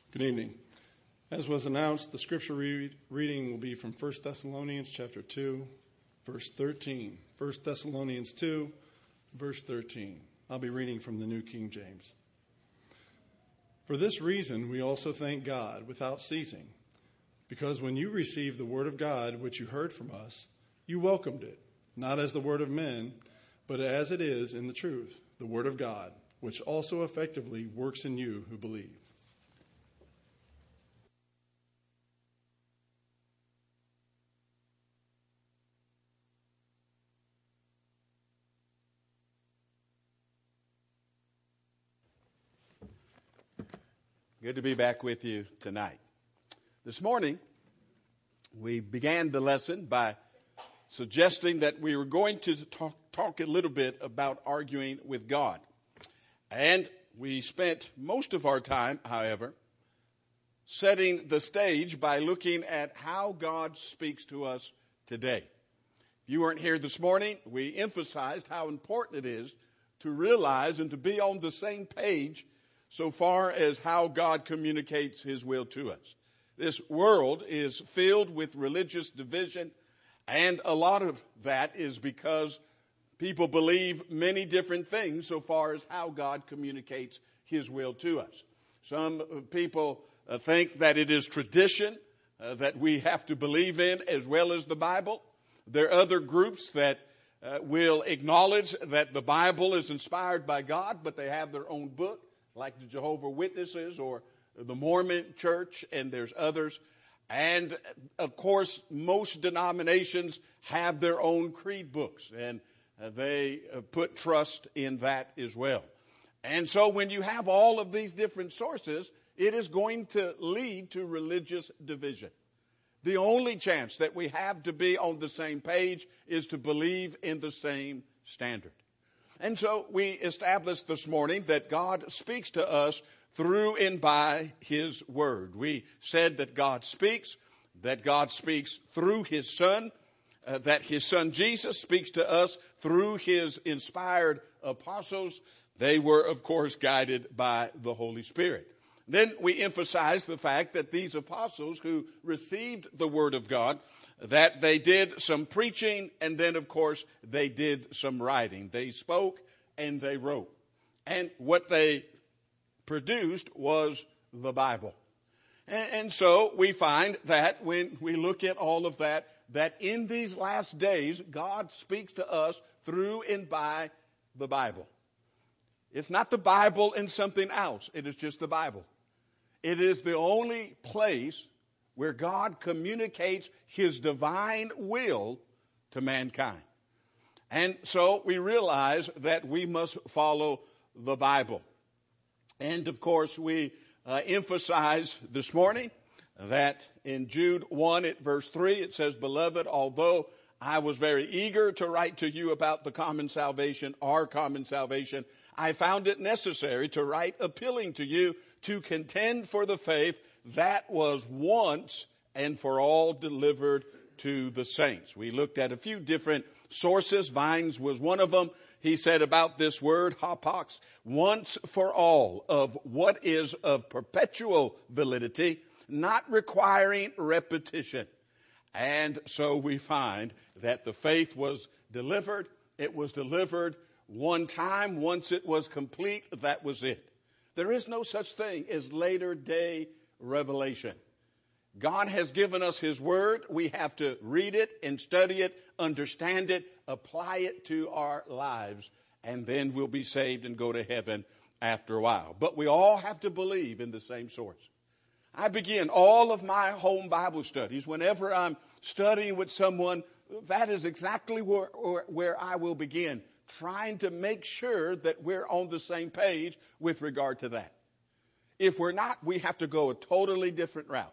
Good evening. As was announced, the scripture reading will be from 1 Thessalonians chapter 2, verse 13. 1 Thessalonians 2, verse 13. I'll be reading from the New King James. For this reason we also thank God without ceasing, because when you received the word of God which you heard from us, you welcomed it, not as the word of men, but as it is in the truth, the word of God, which also effectively works in you who believe. Good to be back with you tonight. This morning, we began the lesson by suggesting that we were going to talk a little bit about arguing with God. And we spent most of our time, however, setting the stage by looking at how God speaks to us today. If you weren't here this morning, we emphasized how important it is to realize and to be on the same page so far as how God communicates His will to us. This world is filled with religious division, and a lot of that is because people believe many different things so far as how God communicates His will to us. Some people think that it is tradition that we have to believe in as well as the Bible. There are other groups that will acknowledge that the Bible is inspired by God, but they have their own book, like the Jehovah's Witnesses or the Mormon Church, and there's others. And, of course, most denominations have their own creed books, and they put trust in that as well. And so when you have all of these different sources, it is going to lead to religious division. The only chance that we have to be on the same page is to believe in the same standard. And so we established this morning that God speaks to us through and by His Word. We said that God speaks through His Son, that His Son Jesus speaks to us through His inspired apostles. They were, of course, guided by the Holy Spirit. Then we emphasized the fact that these apostles who received the Word of God, that they did some preaching, and then, of course, they did some writing. They spoke and they wrote. And what they produced was the Bible. And so we find that when we look at all of that, that in these last days, God speaks to us through and by the Bible. It's not the Bible and something else. It is just the Bible. It is the only place where God communicates His divine will to mankind. And so we realize that we must follow the Bible. And, of course, we emphasize this morning that in Jude 1 at verse 3, it says, "Beloved, although I was very eager to write to you about the common salvation, our common salvation, I found it necessary to write appealing to you to contend for the faith that was once and for all delivered to the saints." We looked at a few different sources. Vines was one of them. He said about this word, hapax, once for all, of what is of perpetual validity, not requiring repetition. And so we find that the faith was delivered. It was delivered one time. Once it was complete, that was it. There is no such thing as later day revelation. God has given us His Word. We have to read it and study it, understand it, apply it to our lives, and then we'll be saved and go to heaven after a while. But we all have to believe in the same source. I begin all of my home Bible studies. Whenever I'm studying with someone, that is exactly where I will begin, trying to make sure that we're on the same page with regard to that. If we're not, we have to go a totally different route.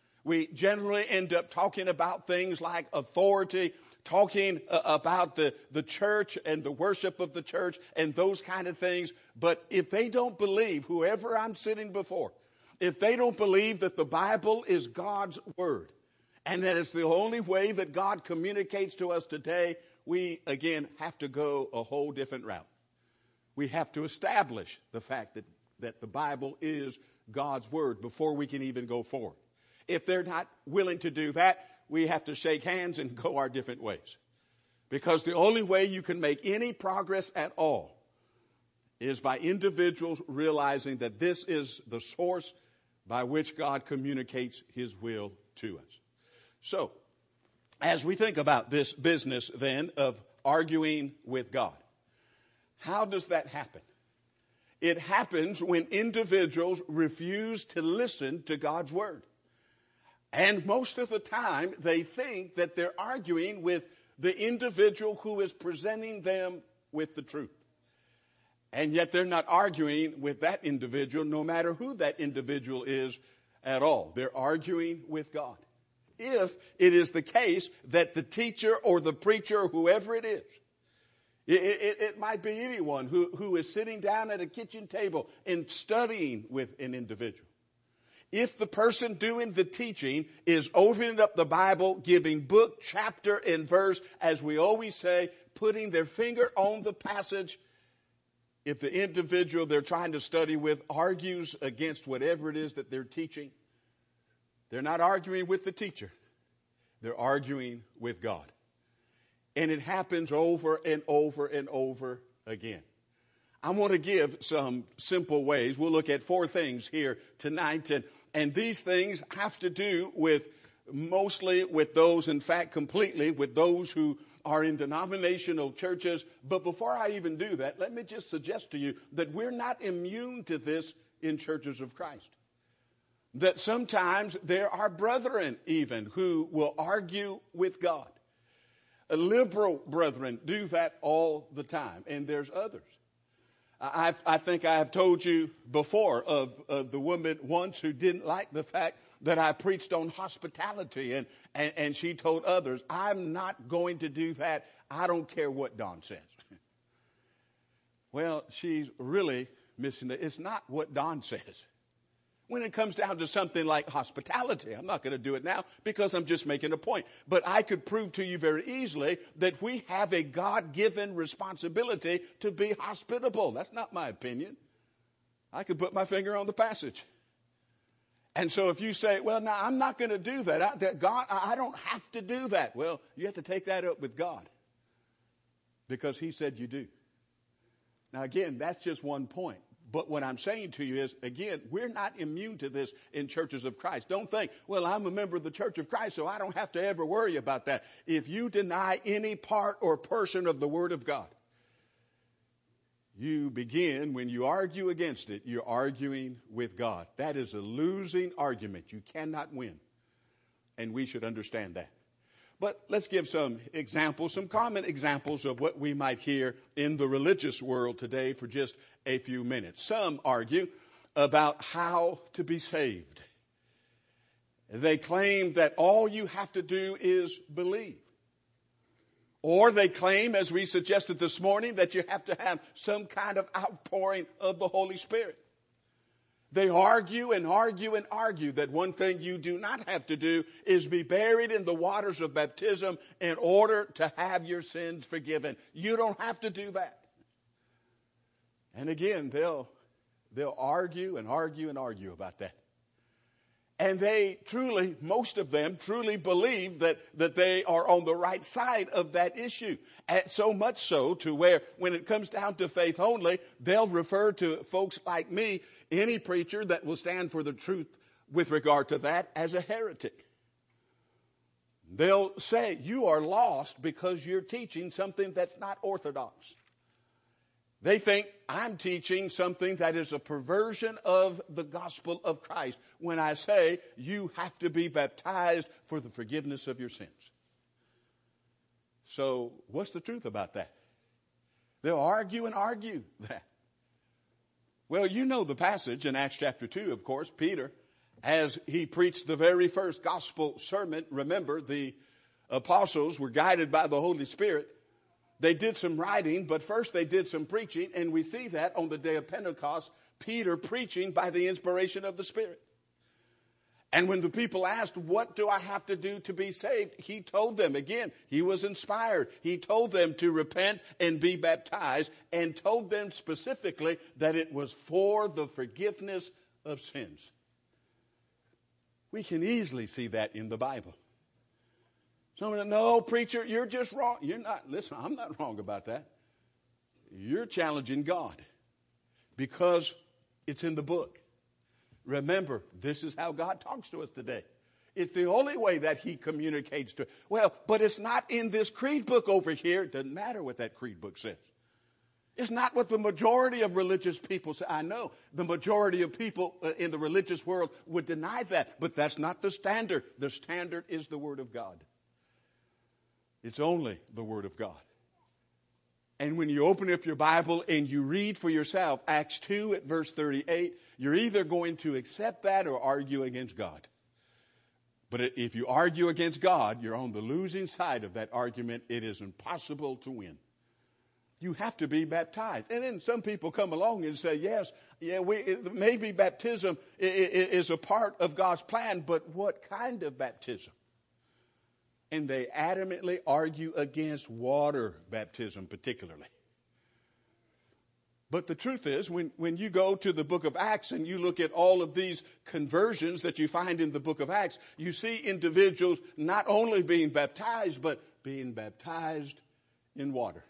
We generally end up talking about things like authority, talking about the church and the worship of the church and those kind of things. But if they don't believe, whoever I'm sitting before, if they don't believe that the Bible is God's Word and that it's the only way that God communicates to us today, we, again, have to go a whole different route. We have to establish the fact that that the Bible is God's Word before we can even go forward. If they're not willing to do that, we have to shake hands and go our different ways. Because the only way you can make any progress at all is by individuals realizing that this is the source by which God communicates His will to us. So, as we think about this business then of arguing with God, how does that happen? It happens when individuals refuse to listen to God's Word. And most of the time, they think that they're arguing with the individual who is presenting them with the truth. And yet they're not arguing with that individual, no matter who that individual is at all. They're arguing with God. If it is the case that the teacher or the preacher, or whoever it is, it might be anyone who is sitting down at a kitchen table and studying with an individual. If the person doing the teaching is opening up the Bible, giving book, chapter, and verse, as we always say, putting their finger on the passage, if the individual they're trying to study with argues against whatever it is that they're teaching, they're not arguing with the teacher. They're arguing with God. And it happens over and over and over again. I want to give some simple ways. We'll look at 4 things here tonight. And these things have to do with mostly with those, in fact, completely with those who are in denominational churches. But before I even do that, let me just suggest to you that we're not immune to this in churches of Christ. That sometimes there are brethren even who will argue with God. Liberal brethren do that all the time, and there's others. I think I have told you before of the woman once who didn't like the fact that I preached on hospitality, and she told others, I'm not going to do that. I don't care what Don says. Well, she's really missing it. It's not what Don says. When it comes down to something like hospitality, I'm not going to do it now because I'm just making a point. But I could prove to you very easily that we have a God-given responsibility to be hospitable. That's not my opinion. I could put my finger on the passage. And so if you say, well, now I'm not going to do that. God, I don't have to do that. Well, you have to take that up with God because He said you do. Now, again, that's just one point. But what I'm saying to you is, again, we're not immune to this in churches of Christ. Don't think, well, I'm a member of the Church of Christ, so I don't have to ever worry about that. If you deny any part or portion of the Word of God, you begin, when you argue against it, you're arguing with God. That is a losing argument. You cannot win. And we should understand that. But let's give some examples, some common examples of what we might hear in the religious world today for just a few minutes. Some argue about how to be saved. They claim that all you have to do is believe. Or they claim, as we suggested this morning, that you have to have some kind of outpouring of the Holy Spirit. They argue and argue and argue that one thing you do not have to do is be buried in the waters of baptism in order to have your sins forgiven. You don't have to do that. And again, they'll argue and argue and argue about that. And they truly, most of them truly believe that they are on the right side of that issue. And so much so to where when it comes down to faith only, they'll refer to folks like me, any preacher that will stand for the truth with regard to that, as a heretic. They'll say you are lost because you're teaching something that's not orthodox. They think I'm teaching something that is a perversion of the gospel of Christ when I say you have to be baptized for the forgiveness of your sins. So what's the truth about that? They'll argue and argue that. Well, you know the passage in Acts chapter 2, of course. Peter, as he preached the very first gospel sermon, remember the apostles were guided by the Holy Spirit. They did some writing, but first they did some preaching, and we see that on the day of Pentecost, Peter preaching by the inspiration of the Spirit. And when the people asked, what do I have to do to be saved? He told them, again, he was inspired. He told them to repent and be baptized, and told them specifically that it was for the forgiveness of sins. We can easily see that in the Bible. Someone, no, preacher, you're just wrong. You're not. Listen, I'm not wrong about that. You're challenging God because it's in the book. Remember, this is how God talks to us today. It's the only way that he communicates to us. Well, but it's not in this creed book over here. It doesn't matter what that creed book says. It's not what the majority of religious people say. I know the majority of people in the religious world would deny that, but that's not the standard. The standard is the Word of God. It's only the Word of God. And when you open up your Bible and you read for yourself Acts 2 at verse 38, you're either going to accept that or argue against God. But if you argue against God, you're on the losing side of that argument. It is impossible to win. You have to be baptized. And then some people come along and say, yes, maybe baptism is a part of God's plan, but what kind of baptism? And they adamantly argue against water baptism particularly. But the truth is, when you go to the book of Acts and you look at all of these conversions that you find in the book of Acts, you see individuals not only being baptized, but being baptized in water.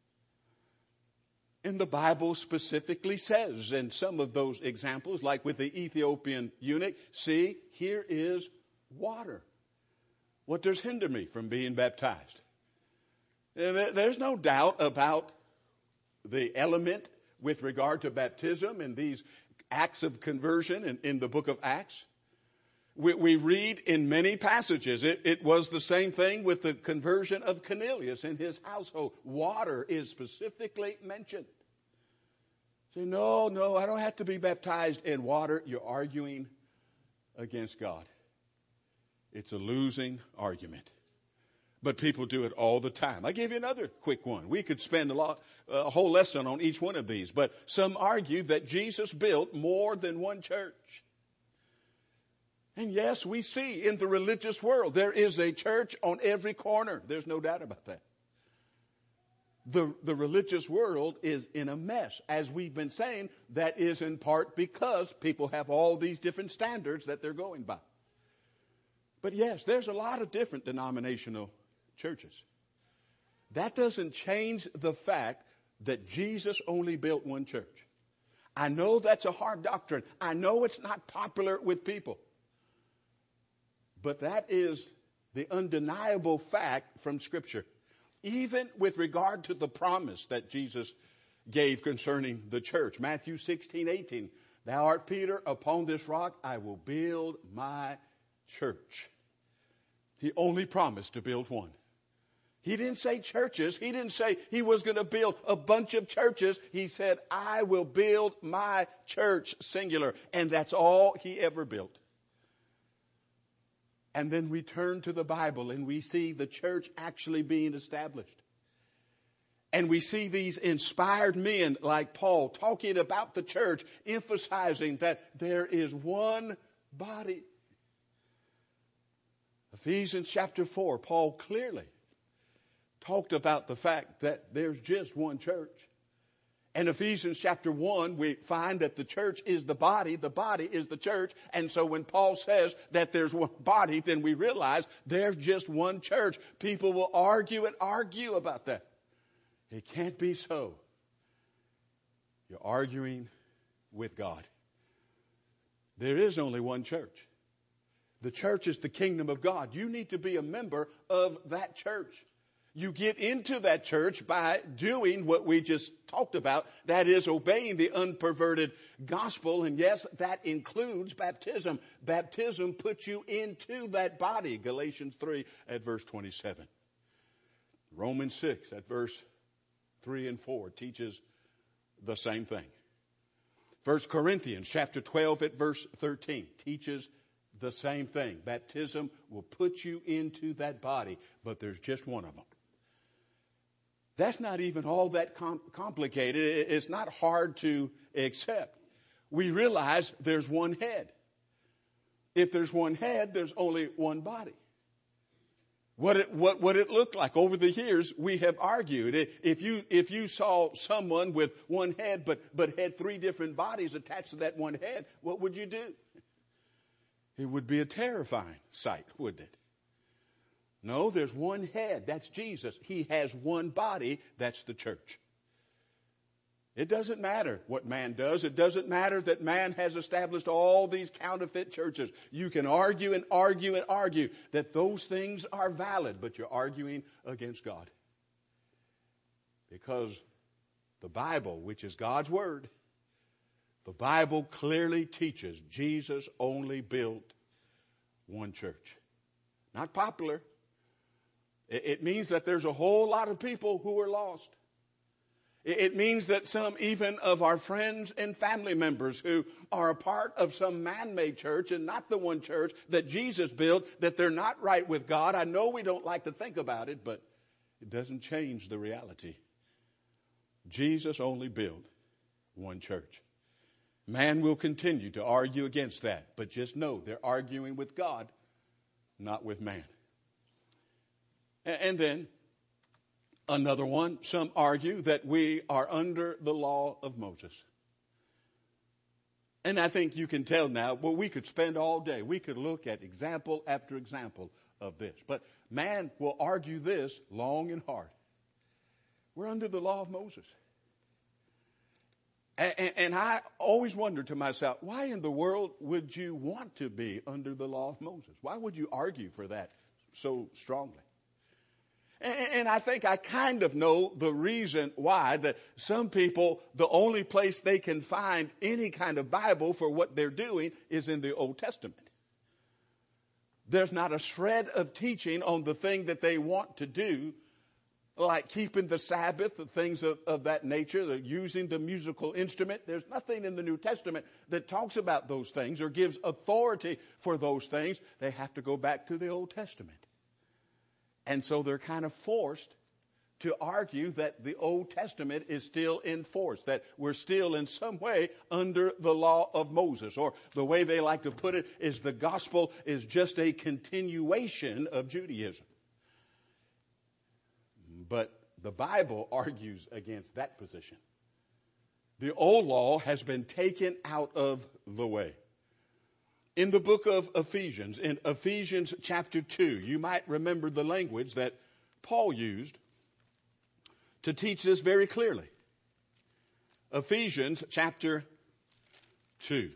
And the Bible specifically says, in some of those examples, like with the Ethiopian eunuch, see, here is water. What does hinder me from being baptized? And there's no doubt about the element with regard to baptism and these acts of conversion in the book of Acts. We read in many passages, it was the same thing with the conversion of Cornelius and his household. Water is specifically mentioned. Say, no, I don't have to be baptized in water. You're arguing against God. It's a losing argument. But people do it all the time. I gave you another quick one. We could spend a whole lesson on each one of these. But some argue that Jesus built more than one church. And yes, we see in the religious world, there is a church on every corner. There's no doubt about that. The religious world is in a mess. As we've been saying, that is in part because people have all these different standards that they're going by. But yes, there's a lot of different denominational churches. That doesn't change the fact that Jesus only built one church. I know that's a hard doctrine. I know it's not popular with people. But that is the undeniable fact from Scripture. Even with regard to the promise that Jesus gave concerning the church. Matthew 16:18. Thou art Peter, upon this rock I will build my church. He only promised to build one. He didn't say churches. He didn't say he was going to build a bunch of churches. He said, I will build my church, singular. And that's all he ever built. And then we turn to the Bible and we see the church actually being established. And we see these inspired men like Paul talking about the church, emphasizing that there is one body. Ephesians chapter 4, Paul clearly talked about the fact that there's just one church. In Ephesians chapter 1, we find that the church is the body is the church. And so when Paul says that there's one body, then we realize there's just one church. People will argue about that. It can't be so. You're arguing with God. There is only one church. The church is the kingdom of God. You need to be a member of that church. You get into that church by doing what we just talked about. That is obeying the unperverted gospel. And yes, that includes baptism. Baptism puts you into that body. Galatians 3 at verse 27. Romans 6 at verse 3 and 4 teaches the same thing. 1 Corinthians chapter 12 at verse 13 teaches the same thing. Baptism will put you into that body, but there's just one of them. That's not even all that complicated. It's not hard to accept. We realize there's one head. if there's one head, there's only one body. What would it look like? Over the years, we have argued. If you saw someone with one head but had three different bodies attached to that one head, what would you do? It would be a terrifying sight, wouldn't it? No, there's one head. That's Jesus. He has one body. That's the church. It doesn't matter what man does. It doesn't matter that man has established all these counterfeit churches. You can argue and argue and argue that those things are valid, but you're arguing against God. Because the Bible, which is God's Word, the Bible clearly teaches Jesus only built one church. Not popular. It means that there's a whole lot of people who are lost. It means that some even of our friends and family members who are a part of some man-made church and not the one church that Jesus built, that they're not right with God. I know we don't like to think about it, but it doesn't change the reality. Jesus only built one church. Man will continue to argue against that, but just know they're arguing with God, not with man. And then another one, some argue that we are under the law of Moses. And I think you can tell now, well, we could spend all day. We could look at example after example of this. But man will argue this long and hard. We're under the law of Moses. And I always wonder to myself, why in the world would you want to be under the law of Moses? Why would you argue for that so strongly? And I think I kind of know the reason why, that some people, the only place they can find any kind of Bible for what they're doing is in the Old Testament. There's not a shred of teaching on the thing that they want to do, like keeping the Sabbath, the things of that nature, using the musical instrument. There's nothing in the New Testament that talks about those things or gives authority for those things. They have to go back to the Old Testament. And so they're kind of forced to argue that the Old Testament is still in force, that we're still in some way under the law of Moses. Or the way they like to put it is the gospel is just a continuation of Judaism. But the Bible argues against that position. The old law has been taken out of the way. In the book of Ephesians, in Ephesians chapter 2, you might remember the language that Paul used to teach this very clearly. Ephesians chapter 2.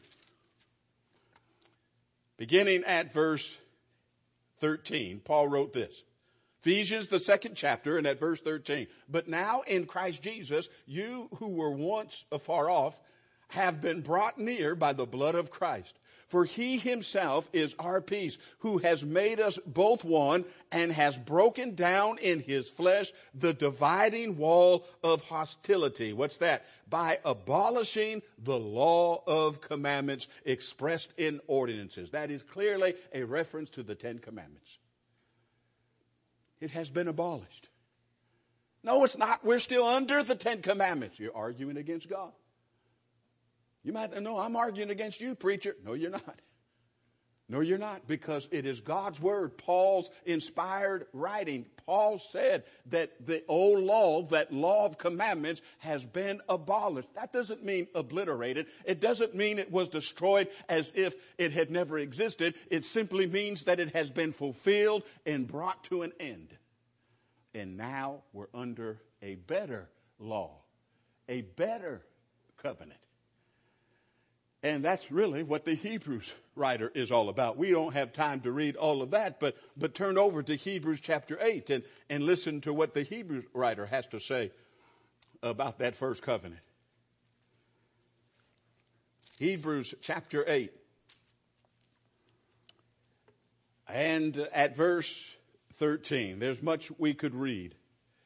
Beginning at verse 13, Paul wrote this. Ephesians, the 2nd chapter, and at verse 13. But now in Christ Jesus, you who were once afar off have been brought near by the blood of Christ. For he himself is our peace, who has made us both one and has broken down in his flesh the dividing wall of hostility. What's that? By abolishing the law of commandments expressed in ordinances. That is clearly a reference to the 10 Commandments. It has been abolished. No, it's not. We're still under the 10 Commandments. You're arguing against God. You might, no, I'm arguing against you, preacher. No, you're not. No, you're not, because it is God's word, Paul's inspired writing. Paul said that the old law, that law of commandments, has been abolished. That doesn't mean obliterated. It doesn't mean it was destroyed as if it had never existed. It simply means that it has been fulfilled and brought to an end. And now we're under a better law, a better covenant. And that's really what the Hebrews writer is all about. We don't have time to read all of that, but turn over to Hebrews chapter 8 and listen to what the Hebrews writer has to say about that first covenant. Hebrews chapter 8. And at verse 13, there's much we could read.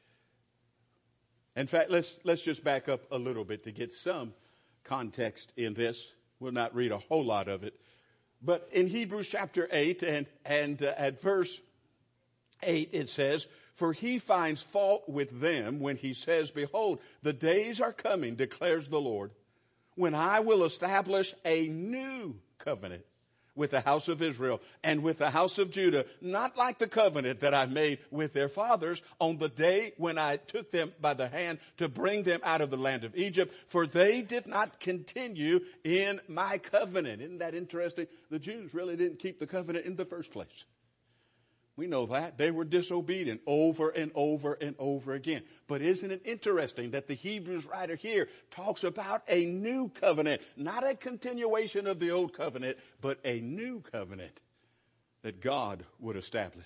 In fact, let's just back up a little bit to get some context in this. We'll not read a whole lot of it. But in Hebrews chapter 8 and at verse 8 it says, for he finds fault with them when he says, behold, the days are coming, declares the Lord, when I will establish a new covenant with the house of Israel and with the house of Judah, not like the covenant that I made with their fathers on the day when I took them by the hand to bring them out of the land of Egypt, for they did not continue in my covenant. Isn't that interesting? The Jews really didn't keep the covenant in the first place. We know that. They were disobedient over and over and over again. But isn't it interesting that the Hebrews writer here talks about a new covenant, not a continuation of the old covenant, but a new covenant that God would establish.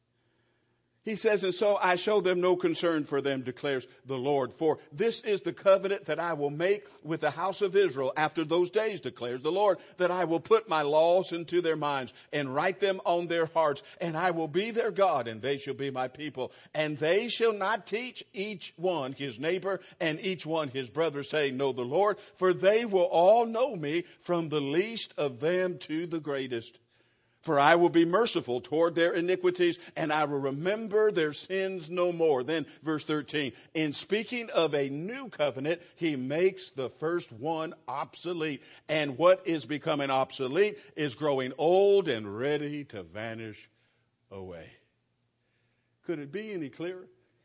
He says, and so I show them no concern for them, declares the Lord. For this is the covenant that I will make with the house of Israel after those days, declares the Lord, that I will put my laws into their minds and write them on their hearts. And I will be their God, and they shall be my people. And they shall not teach each one his neighbor and each one his brother, saying, know the Lord, for they will all know me, from the least of them to the greatest. For I will be merciful toward their iniquities, and I will remember their sins no more. Then, verse 13, in speaking of a new covenant, he makes the first one obsolete. And what is becoming obsolete is growing old and ready to vanish away. Could it be any clearer?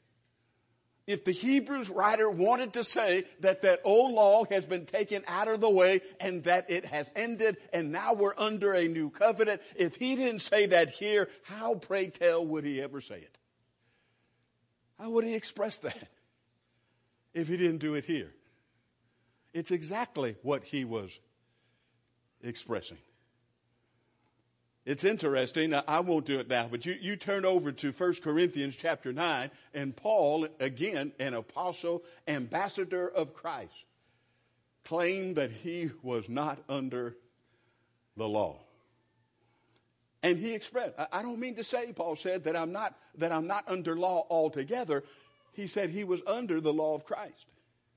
If the Hebrews writer wanted to say that that old law has been taken out of the way and that it has ended and now we're under a new covenant, if he didn't say that here, how, pray tell, would he ever say it? How would he express that if he didn't do it here? It's exactly what he was expressing. It's interesting. I won't do it now, but you turn over to 1 Corinthians chapter 9, and Paul, again, an apostle, ambassador of Christ, claimed that he was not under the law. And he expressed, I don't mean to say, Paul said, that I'm not under law altogether. He said he was under the law of Christ.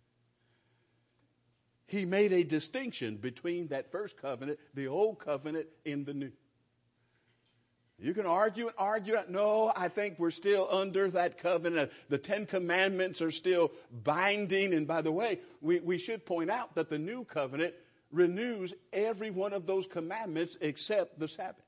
He made a distinction between that first covenant, the old covenant, and the new. You can argue and argue. No, I think we're still under that covenant. The Ten Commandments are still binding. And by the way, we should point out that the new covenant renews every one of those commandments except the Sabbath.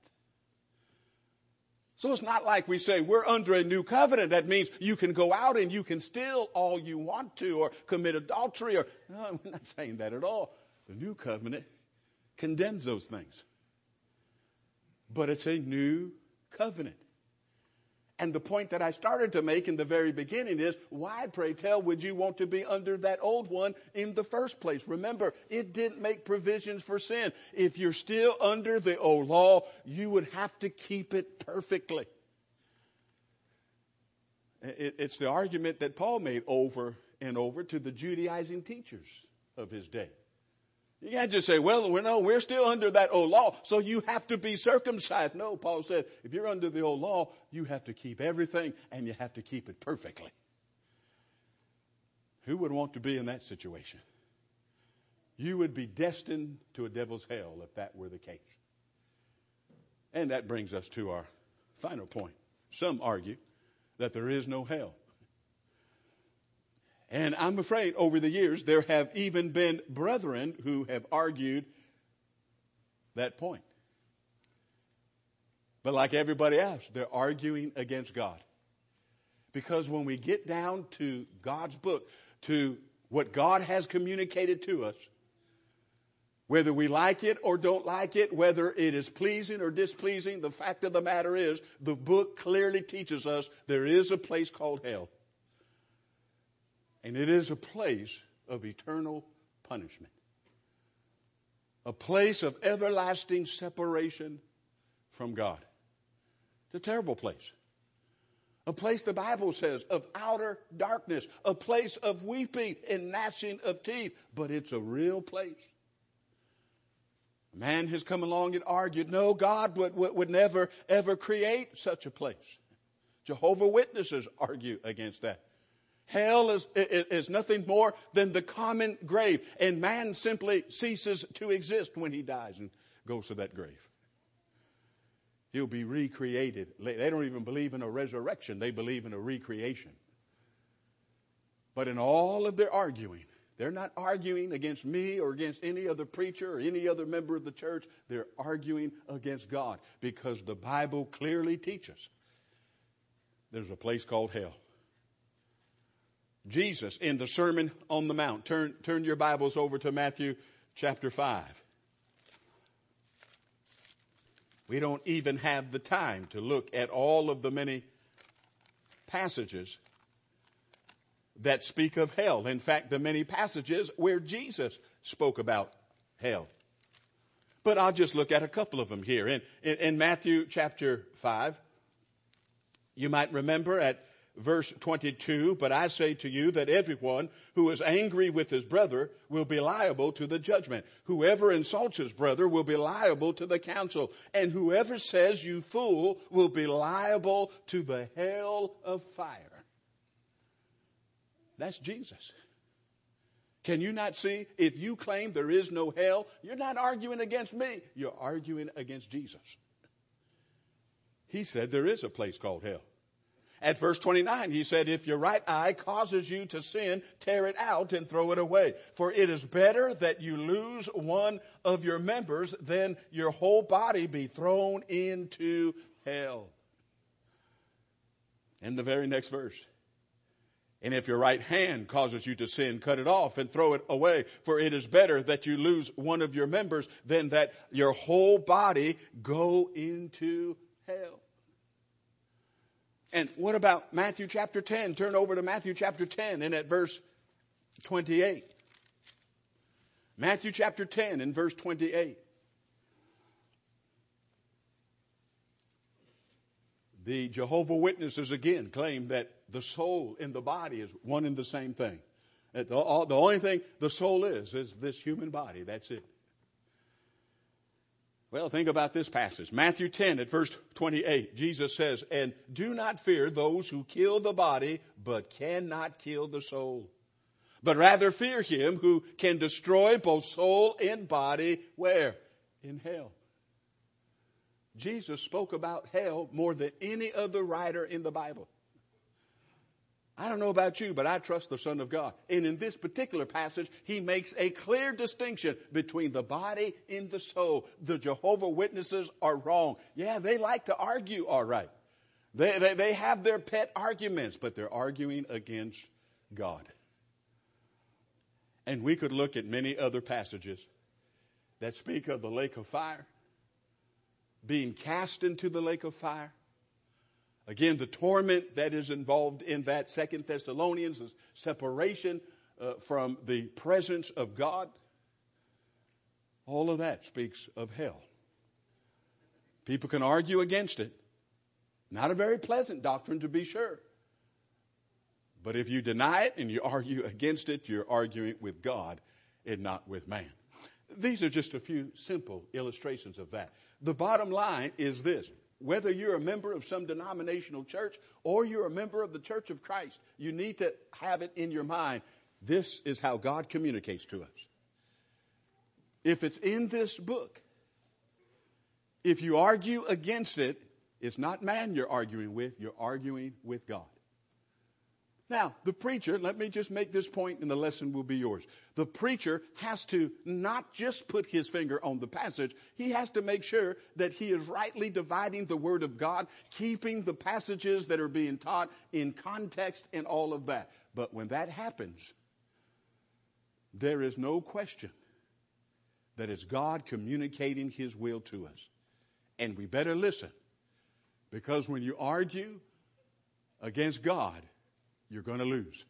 So it's not like we say we're under a new covenant. That means you can go out and you can steal all you want to or commit adultery. No, I'm not saying that at all. The new covenant condemns those things. But it's a new covenant. And the point that I started to make in the very beginning is, why, pray tell, would you want to be under that old one in the first place? Remember, it didn't make provisions for sin. If you're still under the old law, you would have to keep it perfectly. It's the argument that Paul made over and over to the Judaizing teachers of his day. You can't just say, well, we're still under that old law, so you have to be circumcised. No, Paul said, if you're under the old law, you have to keep everything, and you have to keep it perfectly. Who would want to be in that situation? You would be destined to a devil's hell if that were the case. And that brings us to our final point. Some argue that there is no hell. And I'm afraid over the years there have even been brethren who have argued that point. But like everybody else, they're arguing against God. Because when we get down to God's book, to what God has communicated to us, whether we like it or don't like it, whether it is pleasing or displeasing, the fact of the matter is the book clearly teaches us there is a place called hell. And it is a place of eternal punishment. A place of everlasting separation from God. It's a terrible place. A place, the Bible says, of outer darkness. A place of weeping and gnashing of teeth. But it's a real place. Man has come along and argued, no, God would never, ever create such a place. Jehovah's Witnesses argue against that. Hell is nothing more than the common grave. And man simply ceases to exist when he dies and goes to that grave. He'll be recreated. They don't even believe in a resurrection. They believe in a recreation. But in all of their arguing, They're not arguing against me or against any other preacher or any other member of the church. They're arguing against God, because the Bible clearly teaches there's a place called hell. Jesus, in the Sermon on the Mount, turn your Bibles over to Matthew chapter 5. We don't even have the time to look at all of the many passages that speak of hell. In fact, the many passages where Jesus spoke about hell. But I'll just look at a couple of them here. In Matthew chapter 5, you might remember at verse 22, but I say to you that everyone who is angry with his brother will be liable to the judgment. Whoever insults his brother will be liable to the council. And whoever says you fool will be liable to the hell of fire. That's Jesus. Can you not see? If you claim there is no hell, you're not arguing against me. You're arguing against Jesus. He said there is a place called hell. At verse 29, he said, if your right eye causes you to sin, tear it out and throw it away. For it is better that you lose one of your members than your whole body be thrown into hell. In the very next verse. And if your right hand causes you to sin, cut it off and throw it away. For it is better that you lose one of your members than that your whole body go into hell. And what about Matthew chapter 10? Turn over to Matthew chapter 10 and at verse 28. Matthew chapter 10 and verse 28. The Jehovah's Witnesses again claim that the soul and the body is one and the same thing. That the only thing the soul is this human body. That's it. Well, think about this passage. Matthew 10 at verse 28. Jesus says, and do not fear those who kill the body, but cannot kill the soul. But rather fear him who can destroy both soul and body. Where? In hell. Jesus spoke about hell more than any other writer in the Bible. I don't know about you, but I trust the Son of God. And in this particular passage, he makes a clear distinction between the body and the soul. The Jehovah's Witnesses are wrong. Yeah, they like to argue, all right. They have their pet arguments, but they're arguing against God. And we could look at many other passages that speak of the lake of fire, being cast into the lake of fire. Again, the torment that is involved in that, 2 Thessalonians, is separation from the presence of God. All of that speaks of hell. People can argue against it. Not a very pleasant doctrine, to be sure. But if you deny it and you argue against it, you're arguing with God and not with man. These are just a few simple illustrations of that. The bottom line is this. Whether you're a member of some denominational church or you're a member of the Church of Christ, you need to have it in your mind. This is how God communicates to us. If it's in this book, if you argue against it, it's not man you're arguing with God. Now, the preacher, let me just make this point and the lesson will be yours. The preacher has to not just put his finger on the passage, he has to make sure that he is rightly dividing the Word of God, keeping the passages that are being taught in context and all of that. But when that happens, there is no question that it's God communicating His will to us. And we better listen, because when you argue against God, you're going to lose.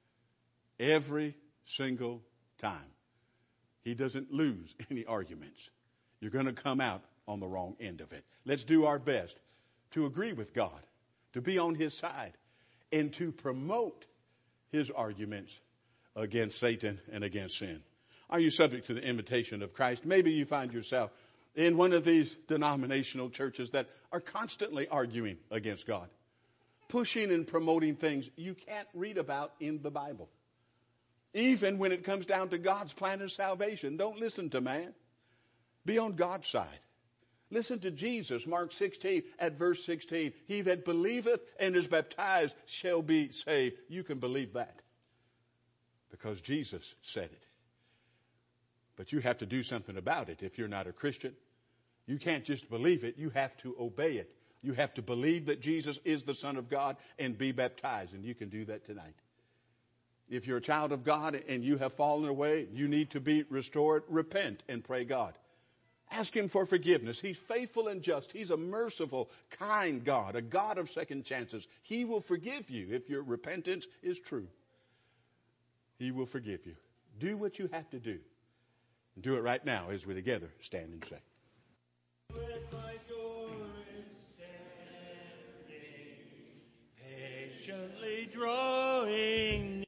Every single time. He doesn't lose any arguments. You're going to come out on the wrong end of it. Let's do our best to agree with God, to be on His side, and to promote His arguments against Satan and against sin. Are you subject to the invitation of Christ? Maybe you find yourself in one of these denominational churches that are constantly arguing against God, pushing and promoting things you can't read about in the Bible. Even when it comes down to God's plan of salvation, don't listen to man. Be on God's side. Listen to Jesus, Mark 16 at verse 16. He that believeth and is baptized shall be saved. You can believe that. because Jesus said it. But you have to do something about it if you're not a Christian. You can't just believe it. You have to obey it. You have to believe that Jesus is the Son of God and be baptized. And you can do that tonight. If you're a child of God and you have fallen away, you need to be restored. Repent and pray God. Ask Him for forgiveness. He's faithful and just. He's a merciful, kind God, a God of second chances. He will forgive you if your repentance is true. He will forgive you. Do what you have to do. Do it right now as we together stand and sing. Patiently draw